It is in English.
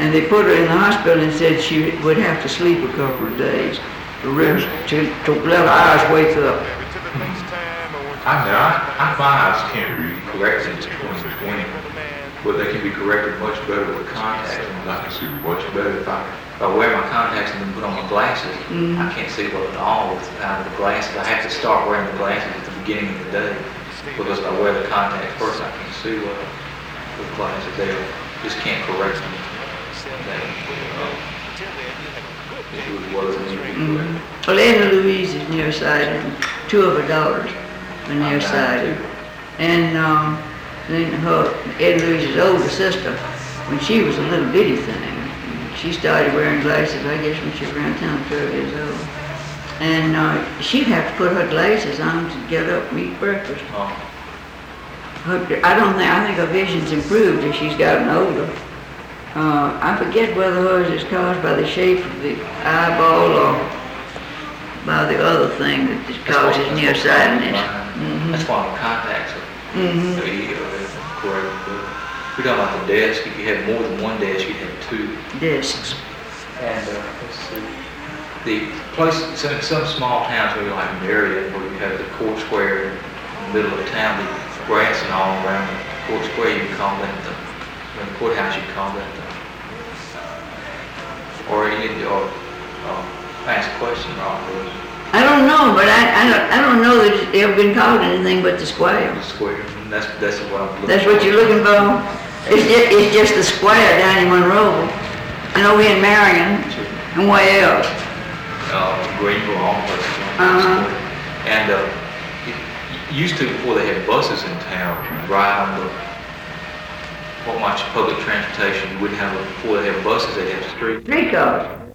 And they put her in the hospital and said she would have to sleep a couple of days. The rest to let her eyes wake up. I my eyes can't be corrected in 2020, but they can be corrected much better with contacts. And I can see much better if I wear my contacts and then put on my glasses. I can't see well at all without the glasses. I have to start wearing the glasses at the beginning of the day because if I wear the contacts first, I can't see well with glasses. They just can't correct them. Well, Edna Louise is nearsighted, and two of her daughters are nearsighted. And then Edna Louise's older sister, when she was a little bitty thing, she started wearing glasses, I guess, when she was around 10 or 12 years old. And she'd have to put her glasses on to get up and eat breakfast. I think her vision's improved as she's gotten older. I forget whether hers is caused by the shape of the eyeball or by the other thing that causes nearsightedness. That's why the contacts are correct. We're talking about the desk. If you had more than one desk, you'd have two desks. And let's see. The place, in some small towns, maybe like Marion, where you have the court square in the middle of town, the grass and all around the court square, you call that the courthouse, you call that ask a question, Rob. I don't know, but I don't know that it's ever been called anything but the square. The square. That's what I'm looking for. That's what you're looking for? It's just the square down in Monroe. I know we're in Marion. And where else? Greenville, all places. And it used to, before they had buses in town, ride on the what much public transportation you wouldn't have before they had buses, they'd have streetcars.